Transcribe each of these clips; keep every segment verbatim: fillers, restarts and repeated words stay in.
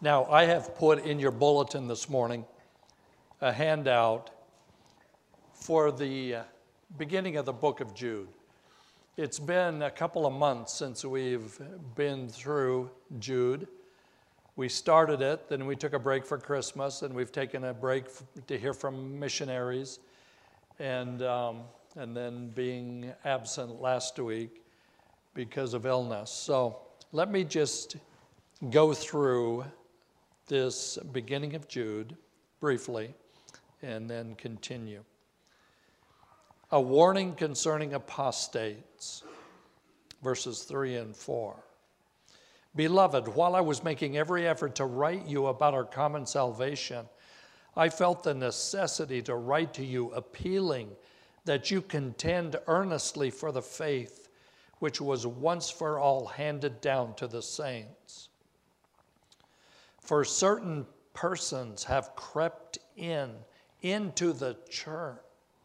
Now, I have put in your bulletin this morning a handout for the uh, beginning of the book of Jude. It's been a couple of months since we've been through Jude. We started it, then we took a break for Christmas, and we've taken a break to hear from missionaries, and um, and then being absent last week because of illness. So let me just go through this beginning of Jude briefly, and then continue. A warning concerning apostates, verses three and four. Beloved, while I was making every effort to write you about our common salvation, I felt the necessity to write to you appealing that you contend earnestly for the faith which was once for all handed down to the saints. For certain persons have crept in into the church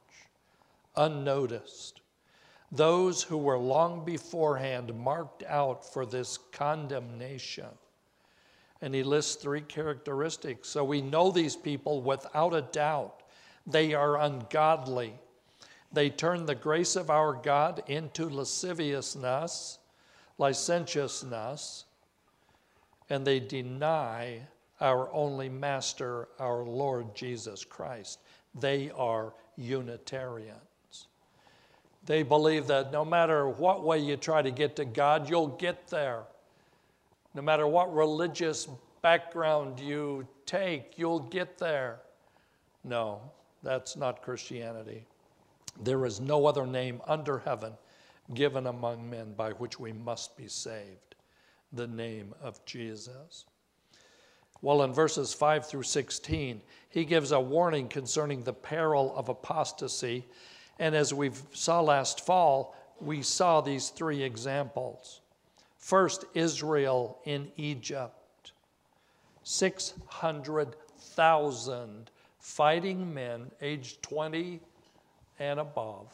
unnoticed, those who were long beforehand marked out for this condemnation. And he lists three characteristics. So we know these people without a doubt. They are ungodly. They turn the grace of our God into lasciviousness, licentiousness, and they deny our only master, our Lord Jesus Christ. They are Unitarians. They believe that no matter what way you try to get to God, you'll get there. No matter what religious background you take, you'll get there. No, that's not Christianity. There is no other name under heaven given among men by which we must be saved, the name of Jesus. Well, in verses five through sixteen, he gives a warning concerning the peril of apostasy. And as we saw last fall, we saw these three examples. First, Israel in Egypt. six hundred thousand fighting men aged twenty and above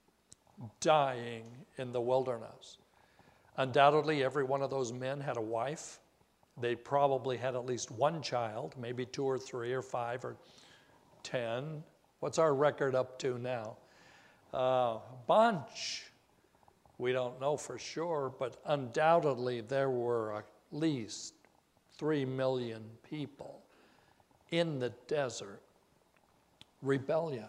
dying in the wilderness. Undoubtedly, every one of those men had a wife. They probably had at least one child, maybe two or three or five or ten. What's our record up to now? A uh, bunch. We don't know for sure, but undoubtedly there were at least three million people in the desert, rebellious.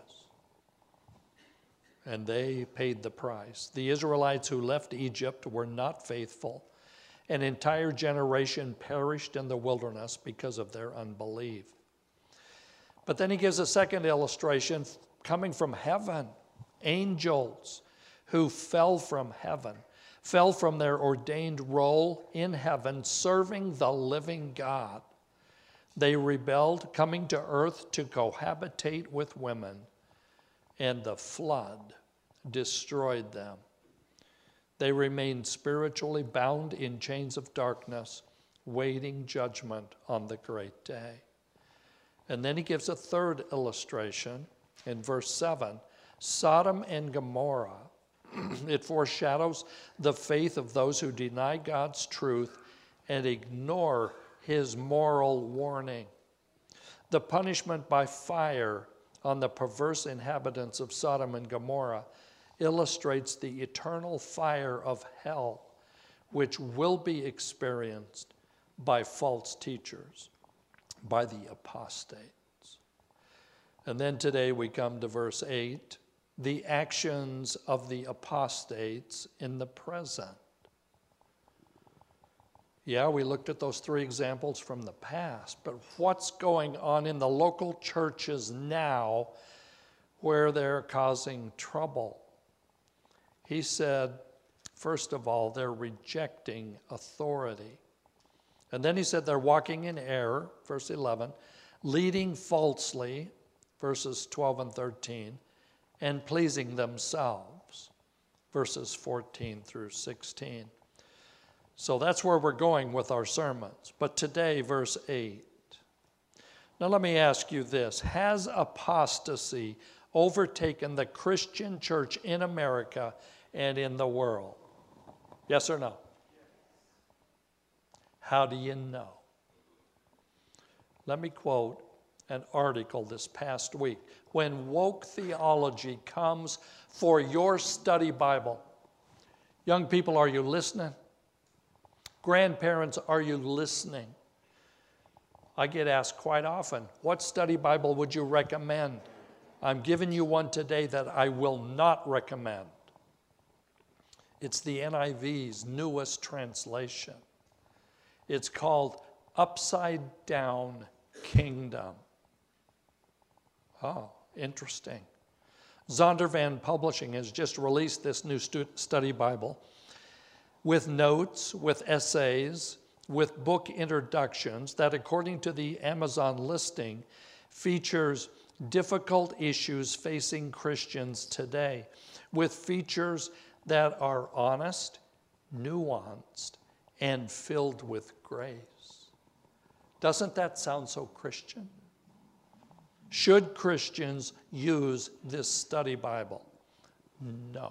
And they paid the price. The Israelites who left Egypt were not faithful. An entire generation perished in the wilderness because of their unbelief. But then he gives a second illustration coming from heaven. Angels who fell from heaven, fell from their ordained role in heaven, serving the living God. They rebelled, coming to earth to cohabitate with women, and the flood destroyed them. They remained spiritually bound in chains of darkness, waiting judgment on the great day. And then he gives a third illustration in verse seven. Sodom and Gomorrah. It foreshadows the faith of those who deny God's truth and ignore his moral warning. The punishment by fire on the perverse inhabitants of Sodom and Gomorrah illustrates the eternal fire of hell, which will be experienced by false teachers, by the apostates. And then today we come to verse eight, the actions of the apostates in the present. Yeah, we looked at those three examples from the past, but what's going on in the local churches now where they're causing trouble? He said, first of all, they're rejecting authority. And then he said they're walking in error, verse eleven, leading falsely, verses twelve and thirteen, and pleasing themselves, verses fourteen through sixteen. So that's where we're going with our sermons. But today, verse eight. Now let me ask you this. Has apostasy overtaken the Christian church in America and in the world? Yes or no? How do you know? Let me quote an article this past week. When woke theology comes for your study Bible, young people, are you listening? Grandparents, are you listening? I get asked quite often, what study Bible would you recommend? I'm giving you one today that I will not recommend. It's the N I V's newest translation. It's called Upside Down Kingdom. Oh, interesting. Zondervan Publishing has just released this new stu- study Bible with notes, with essays, with book introductions that, according to the Amazon listing, features difficult issues facing Christians today, with features that are honest, nuanced, and filled with grace. Doesn't that sound so Christian? Should Christians use this study Bible? No.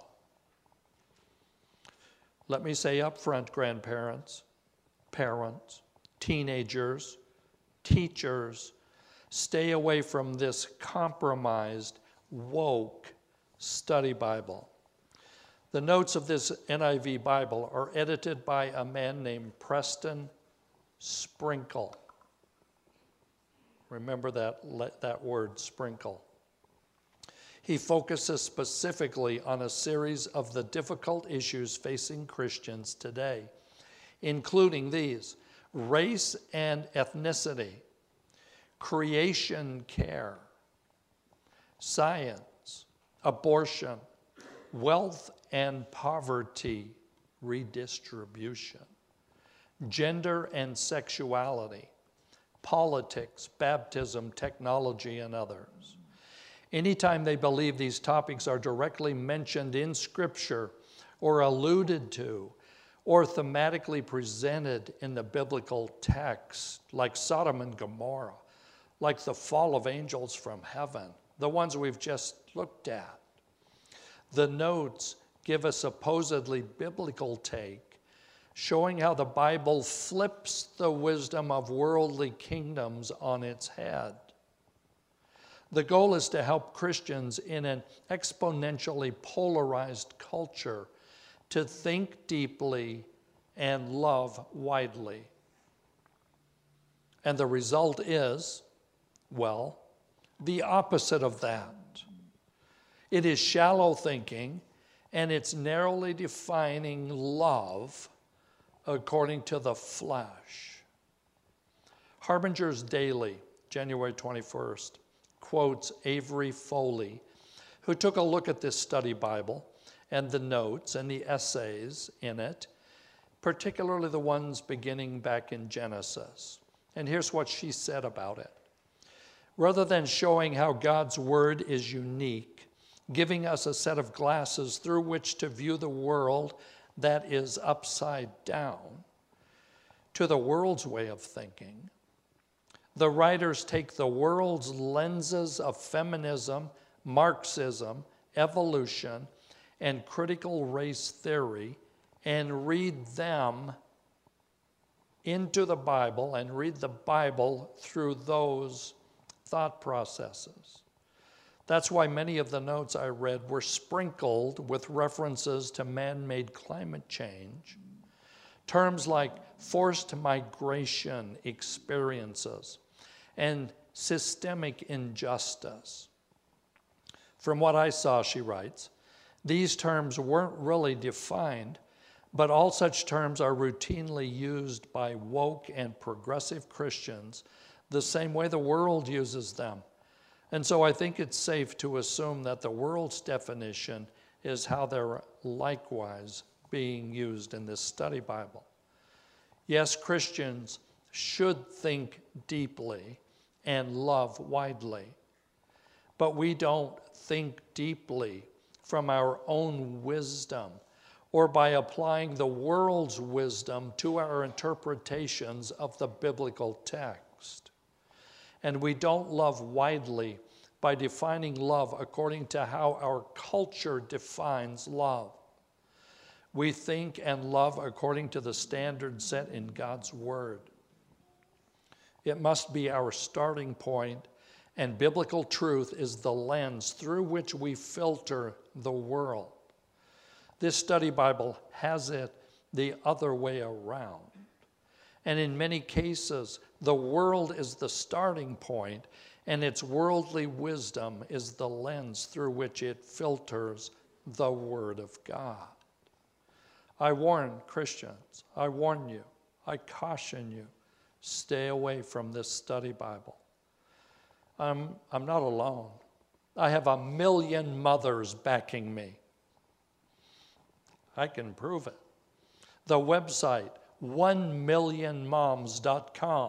Let me say up front, grandparents, parents, teenagers, teachers, stay away from this compromised, woke study Bible. The notes of this N I V Bible are edited by a man named Preston Sprinkle. Remember that, that word, sprinkle. He focuses specifically on a series of the difficult issues facing Christians today, including these: race and ethnicity, creation care, science, abortion, wealth and poverty redistribution, gender and sexuality, politics, baptism, technology, and others. Anytime they believe these topics are directly mentioned in Scripture or alluded to or thematically presented in the biblical text, like Sodom and Gomorrah, like the fall of angels from heaven, the ones we've just looked at, the notes give a supposedly biblical take, showing how the Bible flips the wisdom of worldly kingdoms on its head. The goal is to help Christians in an exponentially polarized culture to think deeply and love widely. And the result is, well, the opposite of that. It is shallow thinking, and it's narrowly defining love according to the flesh. Harbinger's Daily, January twenty-first, quotes Avery Foley, who took a look at this study Bible and the notes and the essays in it, particularly the ones beginning back in Genesis. And here's what she said about it. Rather than showing how God's word is unique, giving us a set of glasses through which to view the world that is upside down to the world's way of thinking, the writers take the world's lenses of feminism, Marxism, evolution, and critical race theory and read them into the Bible and read the Bible through those thought processes. That's why many of the notes I read were sprinkled with references to man-made climate change, terms like forced migration experiences and systemic injustice. From what I saw, she writes, these terms weren't really defined, but all such terms are routinely used by woke and progressive Christians the same way the world uses them. And so I think it's safe to assume that the world's definition is how they're likewise being used in this study Bible. Yes, Christians should think deeply and love widely, but we don't think deeply from our own wisdom or by applying the world's wisdom to our interpretations of the biblical text. And we don't love widely by defining love according to how our culture defines love. We think and love according to the standards set in God's Word. It must be our starting point, and biblical truth is the lens through which we filter the world. This study Bible has it the other way around. And in many cases, the world is the starting point, and its worldly wisdom is the lens through which it filters the Word of God. I warn Christians, I warn you, I caution you, stay away from this study Bible. I'm, I'm not alone. I have a million mothers backing me. I can prove it. The website, one million moms dot com.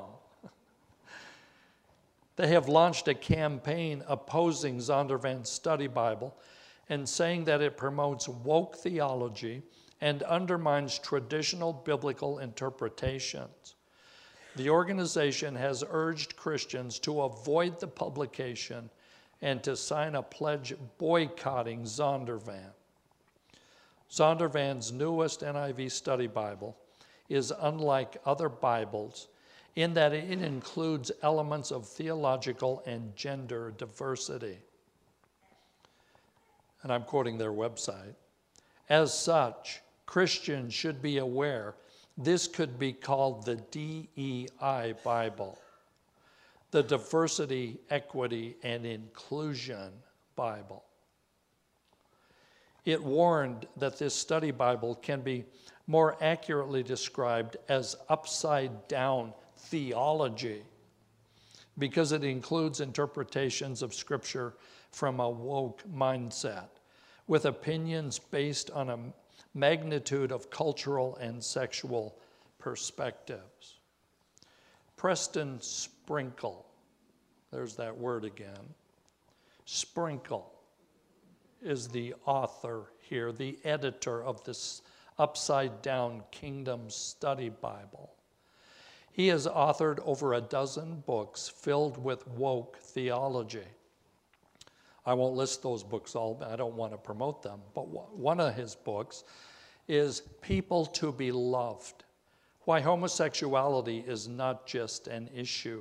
They have launched a campaign opposing Zondervan's study Bible and saying that it promotes woke theology and undermines traditional biblical interpretations. The organization has urged Christians to avoid the publication and to sign a pledge boycotting Zondervan. Zondervan's newest N I V study Bible is unlike other Bibles in that it includes elements of theological and gender diversity. And I'm quoting their website. As such, Christians should be aware this could be called the D E I Bible, the Diversity, Equity, and Inclusion Bible. It warned that this study Bible can be more accurately described as upside-down theology because it includes interpretations of Scripture from a woke mindset with opinions based on a magnitude of cultural and sexual perspectives. Preston Sprinkle, there's that word again, Sprinkle is the author here, the editor of this Upside Down Kingdom Study Bible. He has authored over a dozen books filled with woke theology. I won't list those books all, I don't want to promote them, but one of his books is People to be Loved, Why Homosexuality is Not Just an Issue.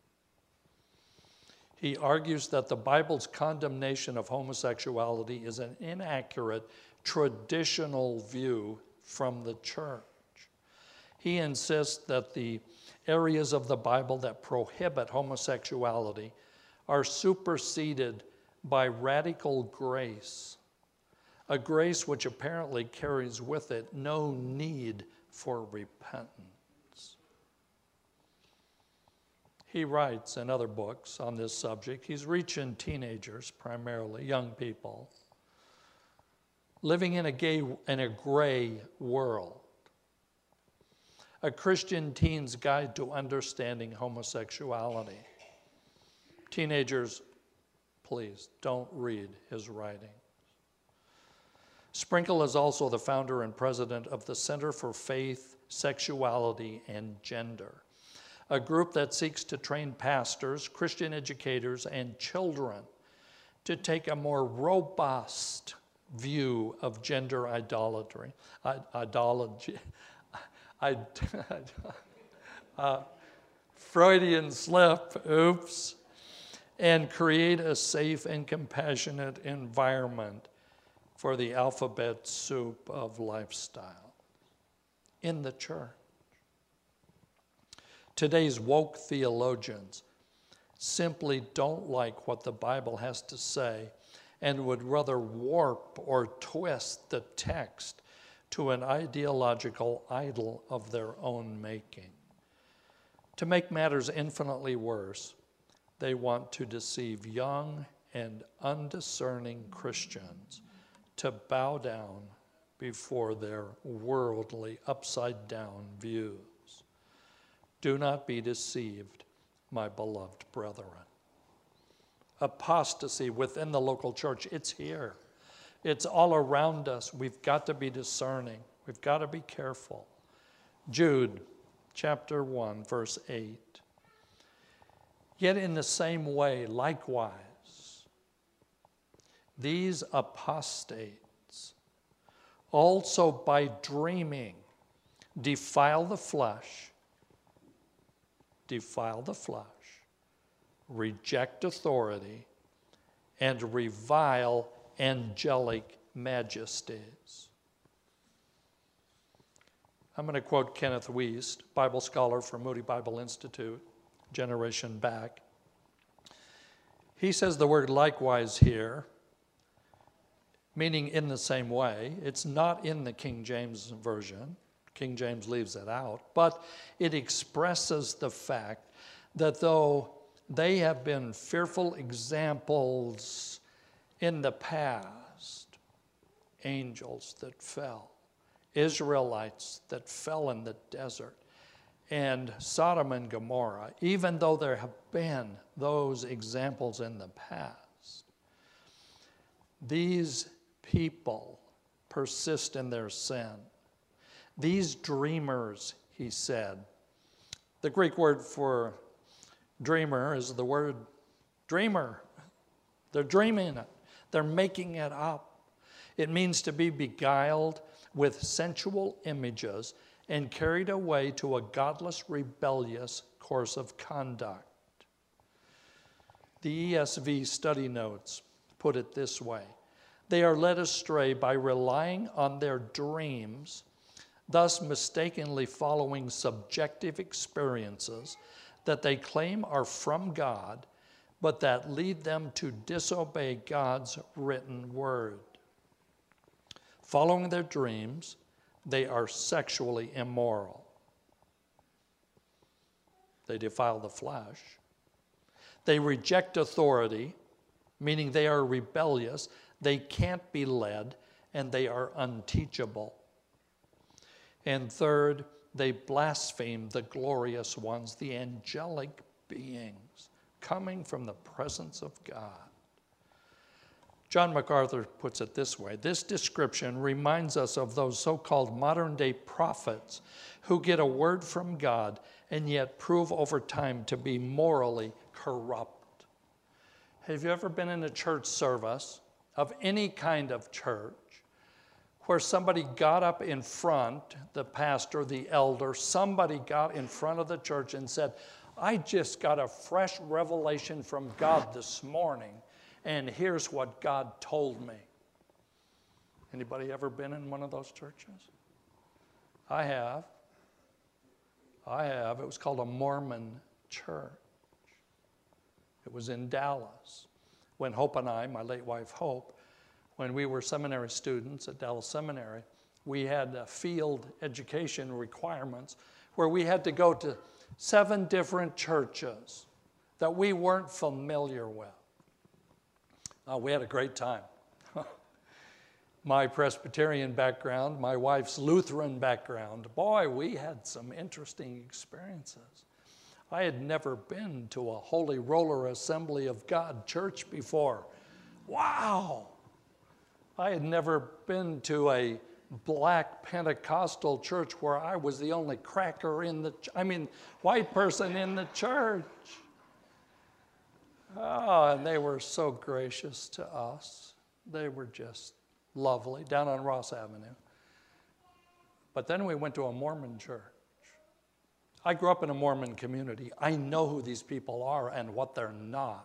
He argues that the Bible's condemnation of homosexuality is an inaccurate, traditional view from the church. He insists that the areas of the Bible that prohibit homosexuality are superseded by radical grace, a grace which apparently carries with it no need for repentance. He writes in other books on this subject. He's reaching teenagers, primarily, young people, living in a gay, in a gray world. A Christian Teen's Guide to Understanding Homosexuality. Teenagers, please don't read his writing. Sprinkle is also the founder and president of the Center for Faith, Sexuality, and Gender, a group that seeks to train pastors, Christian educators, and children to take a more robust view of gender idolatry. I, idolatry. I, uh, Freudian slip, oops, and create a safe and compassionate environment for the alphabet soup of lifestyle in the church. Today's woke theologians simply don't like what the Bible has to say and would rather warp or twist the text to an ideological idol of their own making. To make matters infinitely worse, they want to deceive young and undiscerning Christians to bow down before their worldly, upside-down views. Do not be deceived, my beloved brethren. Apostasy within the local church, it's here. It's all around us. We've got to be discerning. We've got to be careful. Jude chapter one, verse eight. Yet in the same way, likewise, these apostates also by dreaming defile the flesh, defile the flesh, reject authority, and revile angelic majesties. I'm going to quote Kenneth Wiest, Bible scholar from Moody Bible Institute, generation back. He says the word likewise here, meaning in the same way. It's not in the King James Version. King James leaves it out. But it expresses the fact that though they have been fearful examples in the past, angels that fell, Israelites that fell in the desert, and Sodom and Gomorrah, even though there have been those examples in the past, these people persist in their sin. These dreamers, he said. The Greek word for dreamer is the word dreamer. They're dreaming it. They're making it up. It means to be beguiled with sensual images and carried away to a godless, rebellious course of conduct. The E S V study notes put it this way: they are led astray by relying on their dreams, thus mistakenly following subjective experiences that they claim are from God, but that lead them to disobey God's written word. Following their dreams, they are sexually immoral. They defile the flesh. They reject authority, meaning they are rebellious, they can't be led, and they are unteachable. And third, they blaspheme the glorious ones, the angelic beings coming from the presence of God. John MacArthur puts it this way: this description reminds us of those so-called modern-day prophets who get a word from God and yet prove over time to be morally corrupt. Have you ever been in a church service of any kind of church where somebody got up in front, the pastor, the elder, somebody got in front of the church and said, I just got a fresh revelation from God this morning, and here's what God told me? Anybody ever been in one of those churches? I have. I have. It was called a Mormon church. It was in Dallas. When Hope and I, my late wife Hope, when we were seminary students at Dallas Seminary, we had uh, field education requirements where we had to go to seven different churches that we weren't familiar with. Uh, we had a great time. My Presbyterian background, my wife's Lutheran background, boy, we had some interesting experiences. I had never been to a Holy Roller Assembly of God church before. Wow! I had never been to a black Pentecostal church where I was the only cracker in the, ch- I mean, white person in the church. Oh, and they were so gracious to us. They were just lovely, down on Ross Avenue. But then we went to a Mormon church. I grew up in a Mormon community. I know who these people are and what they're not.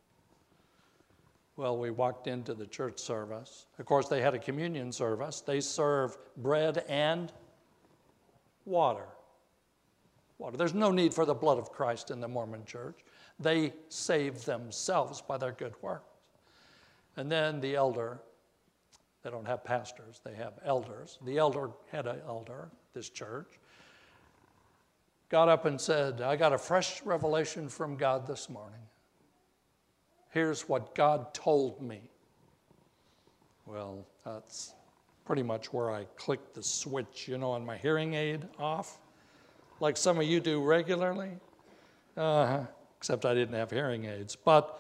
Well, we walked into the church service. Of course, they had a communion service. They serve bread and water. Water. There's no need for the blood of Christ in the Mormon church. They save themselves by their good works. And then the elder, they don't have pastors, they have elders. The elder had an elder, this church, got up and said, I got a fresh revelation from God this morning. Here's what God told me. Well, that's pretty much where I clicked the switch, you know, on my hearing aid off, like some of you do regularly. Uh-huh. Except I didn't have hearing aids. But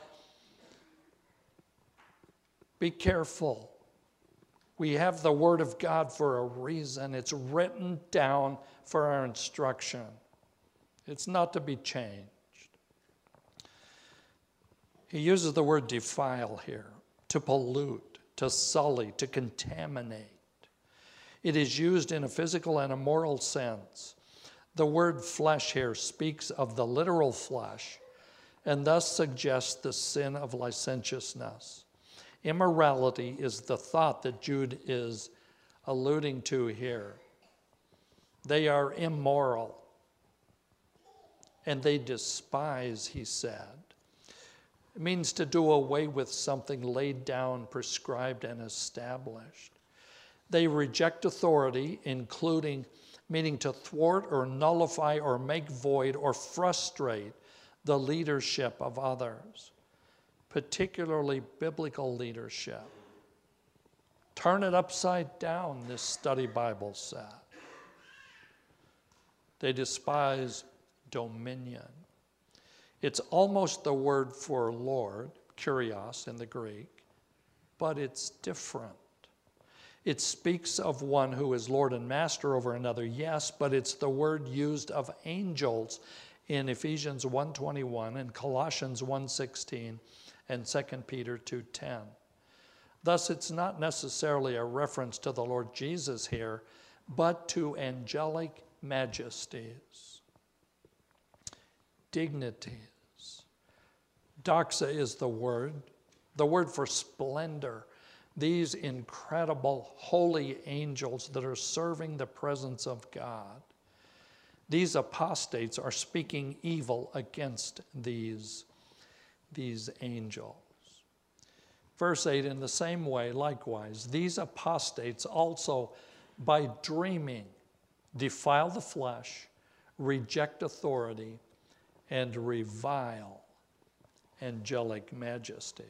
be careful. We have the Word of God for a reason. It's written down for our instruction. It's not to be changed. He uses the word defile here, to pollute, to sully, to contaminate. It is used in a physical and a moral sense. The word flesh here speaks of the literal flesh and thus suggests the sin of licentiousness. Immorality is the thought that Jude is alluding to here. They are immoral, and they despise, he said. It means to do away with something laid down, prescribed, and established. They reject authority, including meaning to thwart or nullify or make void or frustrate the leadership of others, particularly biblical leadership. Turn it upside down, this study Bible said. They despise dominion. It's almost the word for Lord, kurios in the Greek, but it's different. It speaks of one who is Lord and Master over another, yes, but it's the word used of angels in Ephesians one twenty-one and Colossians one sixteen and Second Peter two ten. Thus, it's not necessarily a reference to the Lord Jesus here, but to angelic majesties, dignities. Doxa is the word, the word for splendor. These incredible holy angels that are serving the presence of God. These apostates are speaking evil against these, these angels. Verse eight, in the same way, likewise, these apostates also, by dreaming, defile the flesh, reject authority, and revile angelic majesties.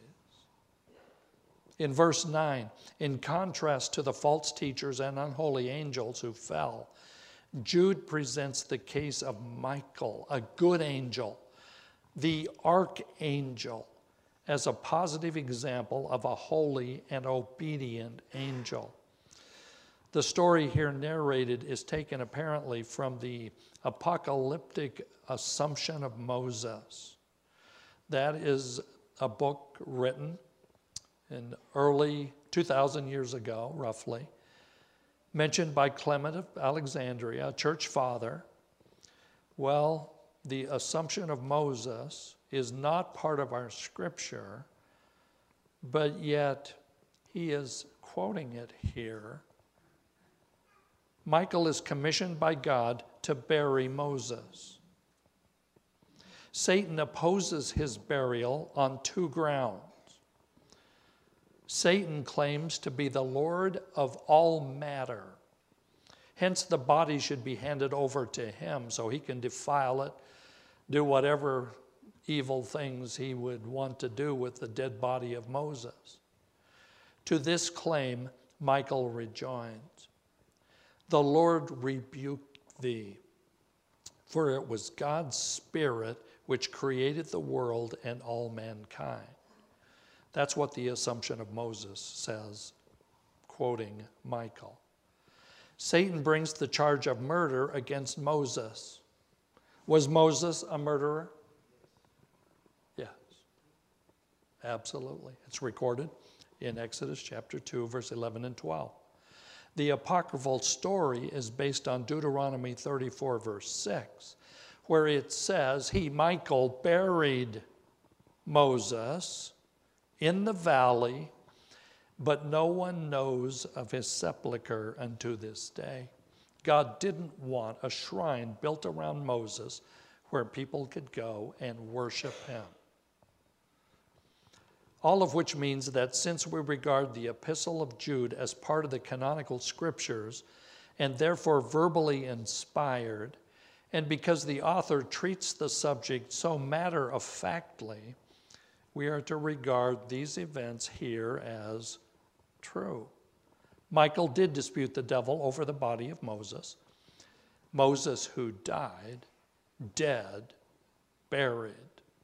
In verse nine, in contrast to the false teachers and unholy angels who fell, Jude presents the case of Michael, a good angel, the archangel, as a positive example of a holy and obedient angel. The story here narrated is taken apparently from the apocalyptic Assumption of Moses. That is a book written in early two thousand years ago, roughly, mentioned by Clement of Alexandria, a church father. Well, the Assumption of Moses is not part of our scripture, but yet he is quoting it here. Michael is commissioned by God to bury Moses. Satan opposes his burial on two grounds. Satan claims to be the Lord of all matter. Hence, the body should be handed over to him so he can defile it, do whatever evil things he would want to do with the dead body of Moses. To this claim, Michael rejoins, "The Lord rebuke thee, for it was God's Spirit which created the world and all mankind." That's what the Assumption of Moses says, quoting Michael. Satan brings the charge of murder against Moses. Was Moses a murderer? Yes, absolutely. It's recorded in Exodus chapter two, verse eleven and twelve. The apocryphal story is based on Deuteronomy thirty-four, verse six, where it says, he, Michael, buried Moses in the valley, but no one knows of his sepulcher unto this day. God didn't want a shrine built around Moses where people could go and worship him. All of which means that since we regard the Epistle of Jude as part of the canonical scriptures and therefore verbally inspired, and because the author treats the subject so matter-of-factly, we are to regard these events here as true. Michael did dispute the devil over the body of Moses. Moses who died, dead, buried.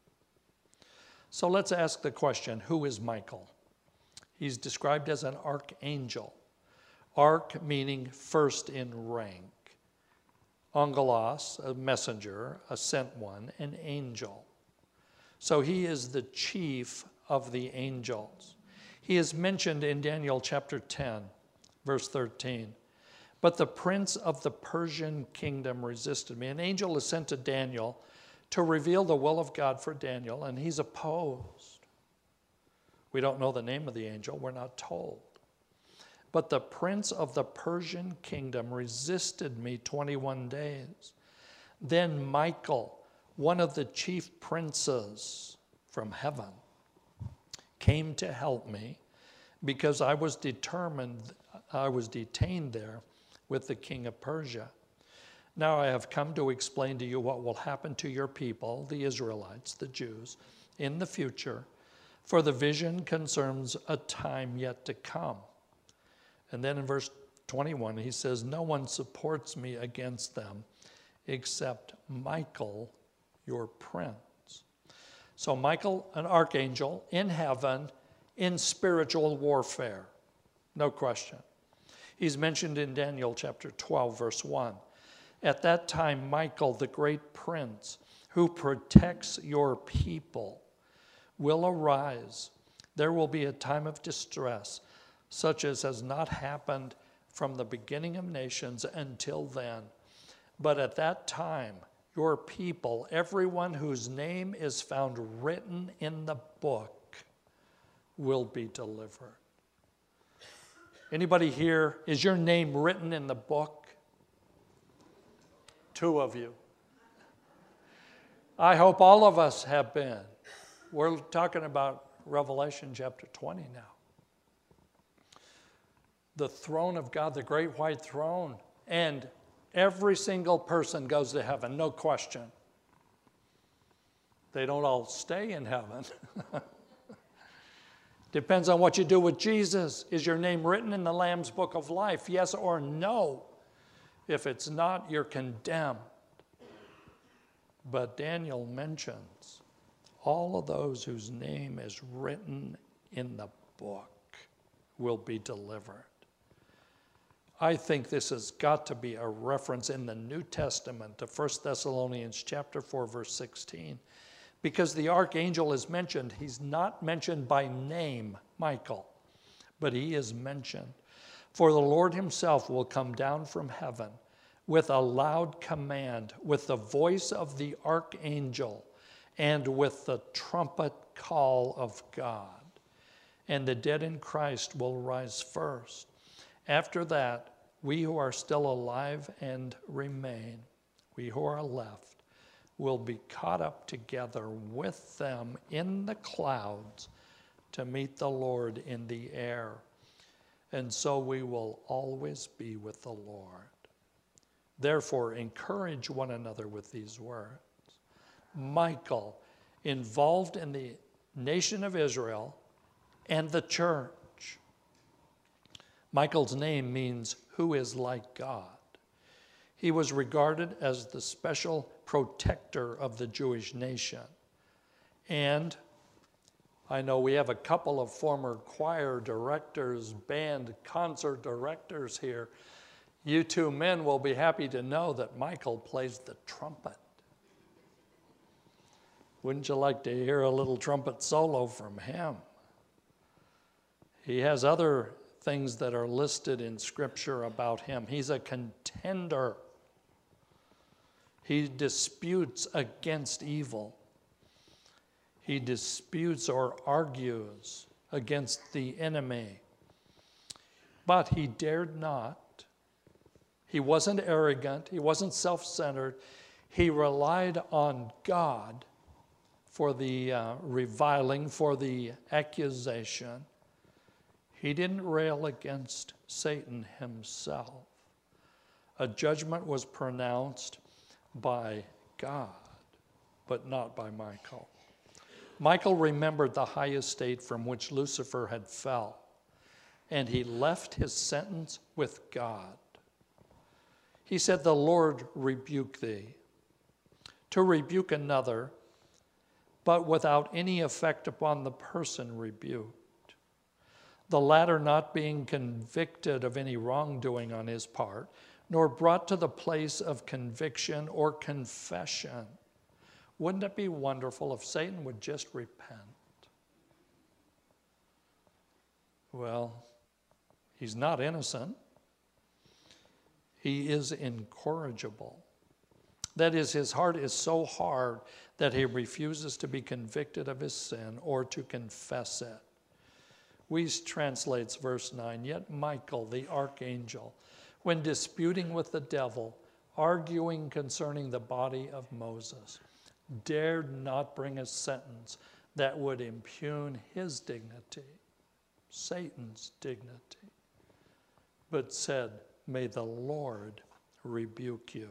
So let's ask the question, who is Michael? He's described as an archangel. Arch meaning first in rank. Angelos, a messenger, a sent one, an angel. So he is the chief of the angels. He is mentioned in Daniel chapter ten, verse thirteen. But the prince of the Persian kingdom resisted me. An angel is sent to Daniel to reveal the will of God for Daniel, and he's opposed. We don't know the name of the angel. We're not told. But the prince of the Persian kingdom resisted me twenty-one days. Then Michael, one of the chief princes from heaven, came to help me because I was determined, I was detained there with the king of Persia. Now I have come to explain to you what will happen to your people, the Israelites, the Jews, in the future, for the vision concerns a time yet to come. And then in verse twenty-one, he says, no one supports me against them except Michael, your prince. So Michael, an archangel in heaven, in spiritual warfare, no question. He's mentioned in Daniel chapter twelve, verse one. At that time, Michael, the great prince, who protects your people, will arise. There will be a time of distress, such as has not happened from the beginning of nations until then. But at that time, your people, everyone whose name is found written in the book, will be delivered. Anybody here, is your name written in the book? Two of you. I hope all of us have been. We're talking about Revelation chapter twenty now. The throne of God, the great white throne, and every single person goes to heaven, no question. They don't all stay in heaven. Depends on what you do with Jesus. Is your name written in the Lamb's book of life? Yes or no? If it's not, you're condemned. But Daniel mentions all of those whose name is written in the book will be delivered. I think this has got to be a reference in the New Testament to First Thessalonians chapter four, verse sixteen. Because the archangel is mentioned, he's not mentioned by name, Michael, but he is mentioned. For the Lord himself will come down from heaven with a loud command, with the voice of the archangel, and with the trumpet call of God. And the dead in Christ will rise first. After that, we who are still alive and remain, we who are left, will be caught up together with them in the clouds to meet the Lord in the air. And so we will always be with the Lord. Therefore, encourage one another with these words. Michael, involved in the nation of Israel and the church. Michael's name means who is like God. He was regarded as the special protector of the Jewish nation. And I know we have a couple of former choir directors, band concert directors here. You two men will be happy to know that Michael plays the trumpet. Wouldn't you like to hear a little trumpet solo from him? He has other things that are listed in Scripture about him. He's a contender. He disputes against evil. He disputes or argues against the enemy. But he dared not. He wasn't arrogant. He wasn't self-centered. He relied on God for the uh, reviling, for the accusation. He didn't rail against Satan himself. A judgment was pronounced by God, but not by Michael. Michael remembered the high estate from which Lucifer had fell, and he left his sentence with God. He said, "The Lord rebuke thee." To rebuke another, but without any effect upon the person rebuked. The latter not being convicted of any wrongdoing on his part, nor brought to the place of conviction or confession. Wouldn't it be wonderful if Satan would just repent? Well, he's not innocent. He is incorrigible. That is, his heart is so hard that he refuses to be convicted of his sin or to confess it. Wuest translates verse nine, yet Michael, the archangel, when disputing with the devil, arguing concerning the body of Moses, dared not bring a sentence that would impugn his dignity, Satan's dignity, but said, may the Lord rebuke you.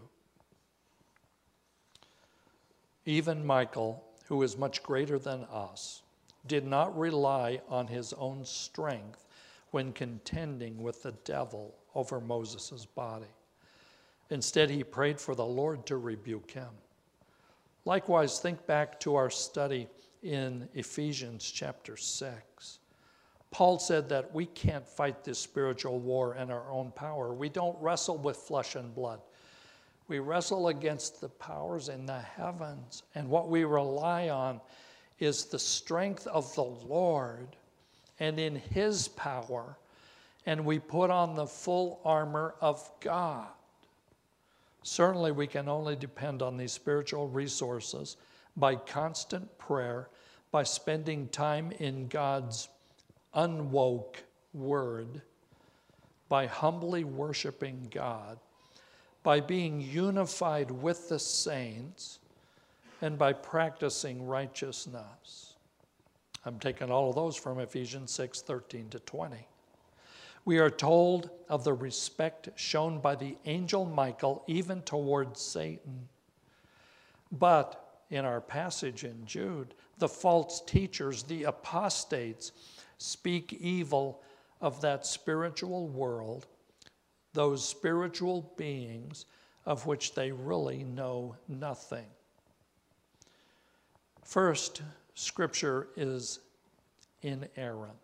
Even Michael, who is much greater than us, did not rely on his own strength when contending with the devil over Moses' body. Instead, he prayed for the Lord to rebuke him. Likewise, think back to our study in Ephesians chapter six. Paul said that we can't fight this spiritual war in our own power. We don't wrestle with flesh and blood. We wrestle against the powers in the heavens, and what we rely on is the strength of the Lord and in his power, and we put on the full armor of God. Certainly, we can only depend on these spiritual resources by constant prayer, by spending time in God's unwoke word, by humbly worshiping God, by being unified with the saints, and by practicing righteousness. I'm taking all of those from Ephesians six, thirteen to twenty. We are told of the respect shown by the angel Michael even towards Satan. But in our passage in Jude, the false teachers, the apostates, speak evil of that spiritual world, those spiritual beings of which they really know nothing. First, Scripture is inerrant.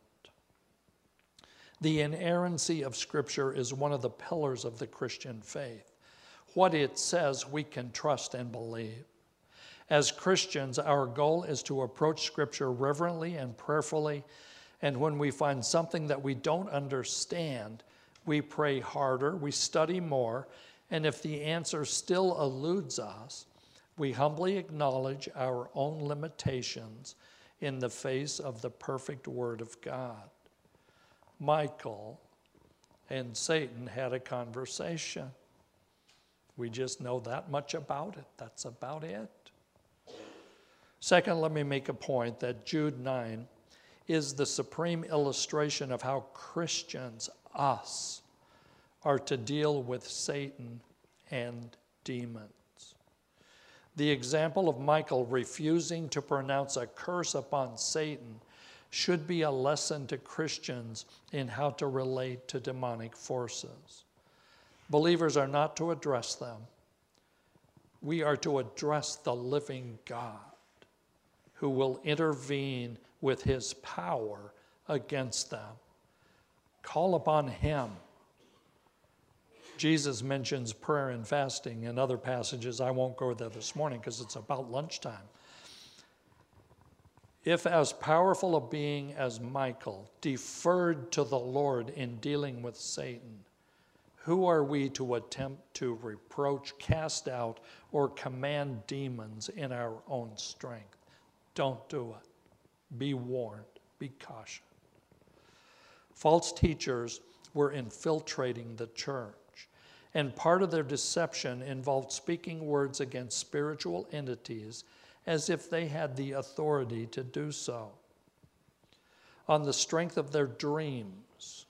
The inerrancy of Scripture is one of the pillars of the Christian faith. What it says, we can trust and believe. As Christians, our goal is to approach Scripture reverently and prayerfully, and when we find something that we don't understand, we pray harder, we study more, and if the answer still eludes us, we humbly acknowledge our own limitations in the face of the perfect Word of God. Michael and Satan had a conversation. We just know that much about it. That's about it. Second, let me make a point that Jude nine is the supreme illustration of how Christians, us, are to deal with Satan and demons. The example of Michael refusing to pronounce a curse upon Satan should be a lesson to Christians in how to relate to demonic forces. Believers are not to address them. We are to address the living God who will intervene with his power against them. Call upon him. Jesus mentions prayer and fasting in other passages. I won't go there this morning because it's about lunchtime. If as powerful a being as Michael deferred to the Lord in dealing with Satan, who are we to attempt to reproach, cast out, or command demons in our own strength? Don't do it. Be warned. Be cautioned. False teachers were infiltrating the church, and part of their deception involved speaking words against spiritual entities as if they had the authority to do so. On the strength of their dreams,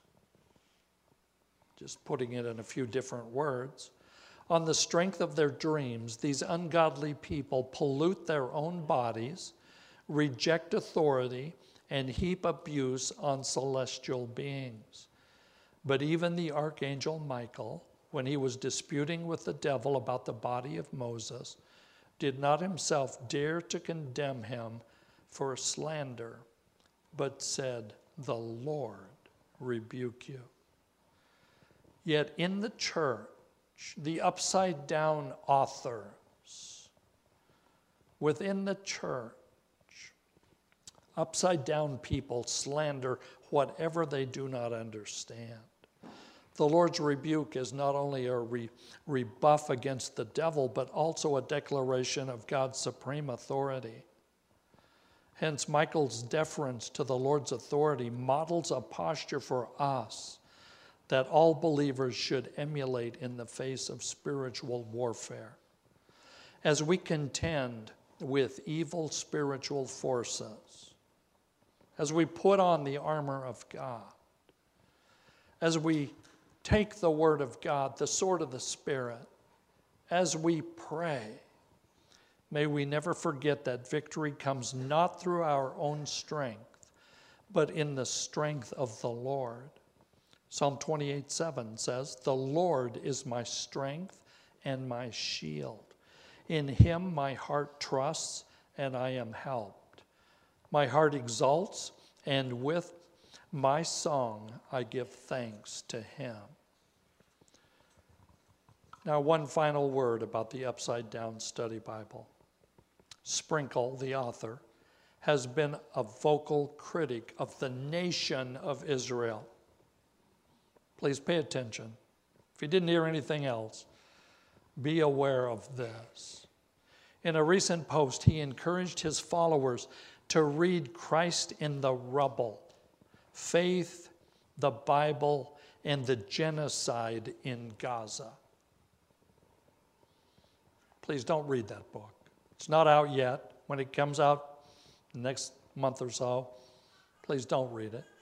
just putting it in a few different words, on the strength of their dreams, these ungodly people pollute their own bodies, reject authority, and heap abuse on celestial beings. But even the archangel Michael, when he was disputing with the devil about the body of Moses, did not himself dare to condemn him for slander, but said, "The Lord rebuke you." Yet in the church, the upside-down authors within the church, upside-down people slander whatever they do not understand. The Lord's rebuke is not only a re- rebuff against the devil, but also a declaration of God's supreme authority. Hence, Michael's deference to the Lord's authority models a posture for us that all believers should emulate in the face of spiritual warfare. As we contend with evil spiritual forces, as we put on the armor of God, as we take the word of God, the sword of the Spirit, as we pray, may we never forget that victory comes not through our own strength, but in the strength of the Lord. Psalm twenty-eight seven says, "The Lord is my strength and my shield. In him my heart trusts, and I am helped. My heart exults, and with my song I give thanks to him." Now, one final word about the Upside Down Study Bible. Sprinkle, the author, has been a vocal critic of the nation of Israel. Please pay attention. If you didn't hear anything else, be aware of this. In a recent post, he encouraged his followers to read Christ in the Rubble, Faith, the Bible, and the Genocide in Gaza. Please don't read that book. It's not out yet. When it comes out next month or so, please don't read it.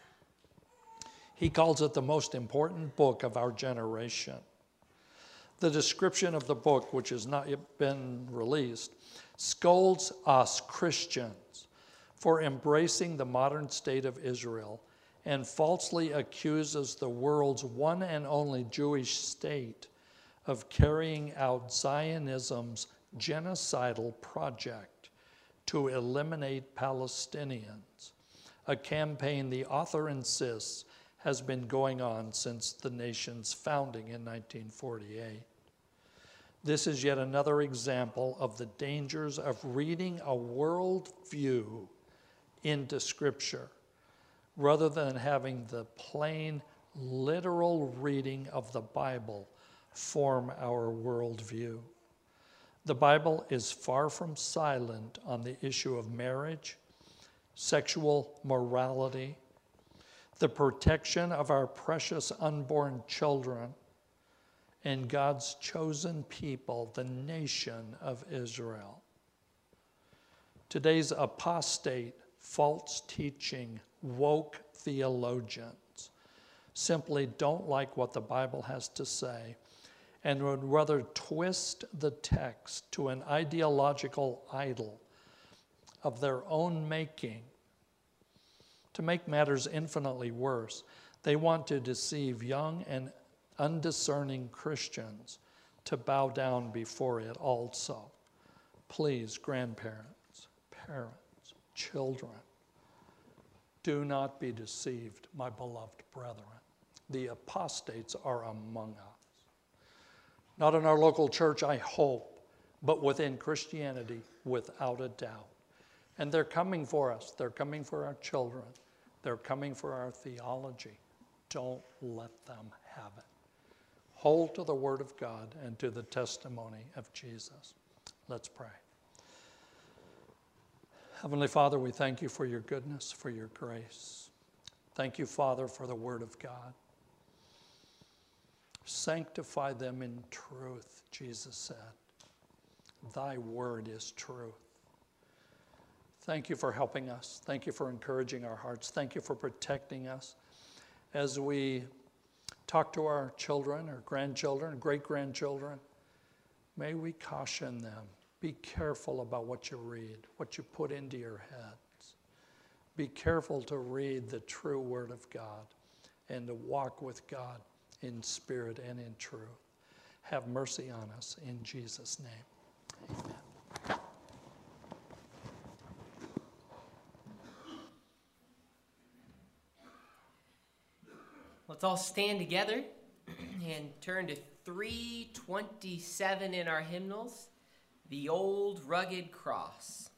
He calls it the most important book of our generation. The description of the book, which has not yet been released, scolds us Christians for embracing the modern state of Israel and falsely accuses the world's one and only Jewish state of carrying out Zionism's genocidal project to eliminate Palestinians, a campaign the author insists has been going on since the nation's founding in nineteen forty-eight. This is yet another example of the dangers of reading a worldview into Scripture rather than having the plain, literal reading of the Bible form our worldview. The Bible is far from silent on the issue of marriage, sexual morality, the protection of our precious unborn children, and God's chosen people, the nation of Israel. Today's apostate, false teaching, woke theologians simply don't like what the Bible has to say and would rather twist the text to an ideological idol of their own making. To make matters infinitely worse, they want to deceive young and undiscerning Christians to bow down before it also. Please, grandparents, parents, children, do not be deceived, my beloved brethren. The apostates are among us. Not in our local church, I hope, but within Christianity, without a doubt. And they're coming for us. They're coming for our children. They're coming for our theology. Don't let them have it. Hold to the Word of God and to the testimony of Jesus. Let's pray. Heavenly Father, we thank you for your goodness, for your grace. Thank you, Father, for the Word of God. Sanctify them in truth, Jesus said. Thy word is truth. Thank you for helping us. Thank you for encouraging our hearts. Thank you for protecting us as we talk to our children, our grandchildren, great-grandchildren. May we caution them. Be careful about what you read, what you put into your heads. Be careful to read the true word of God and to walk with God in spirit and in truth. Have mercy on us in Jesus' name. Amen. Let's all stand together and turn to three twenty-seven in our hymnals, The Old Rugged Cross.